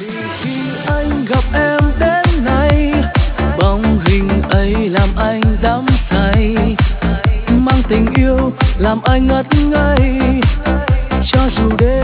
Khi anh gặp em đến nay, bóng hình ấy làm anh đắm say, mang tình yêu làm anh ngất ngây. Cho dù đêm